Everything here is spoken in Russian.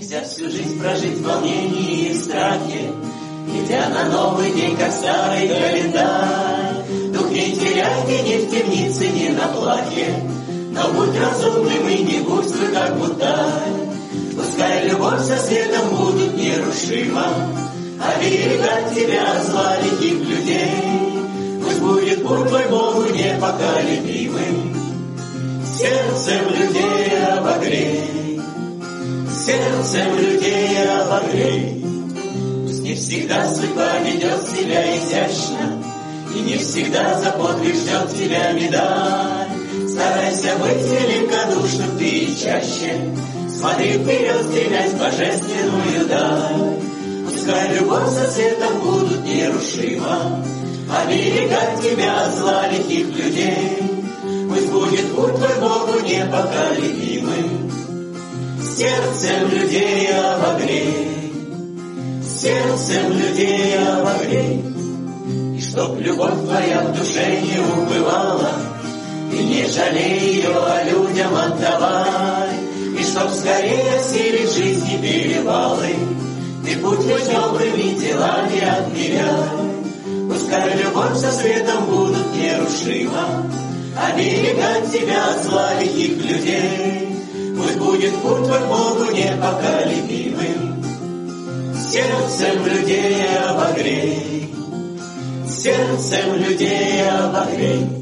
Нельзя всю жизнь прожить в волнении и страхе, идя на новый день, как старый календарь. Дух не теряй ты ни в темнице, ни на плахе, но будь разумным и не будь вы как Будда. Пускай любовь со светом будут нерушима, оберегать тебя от зла лихих людей. Пусть будет путь твой Богу непоколебимым, сердцем людей обогрей, сердцем людей обогрей. Пусть не всегда судьба ведет себя изящно, и не всегда за подвиг ждет тебя медаль. Старайся быть великодушным ты и чаще, смотри вперед, стремясь в божественную даль. Пускай любовь со светом будут нерушима, оберегать тебя от зла лихих людей. Пусть будет путь твой Богу непоколебимым, сердцем людей обогрей, сердцем людей обогрей. И чтоб любовь твоя в душе не убывала, и не жалей ее, а людям отдавай. И чтоб скорее осилить жизни перевалы, ты путь твой добрыми делами отмеряй. Пускай любовь со светом будут нерушима, оберегать тебя от зла лихих людей. Пусть будет путь твой Богу непоколебимым, сердцем людей обогрей, сердцем людей обогрей.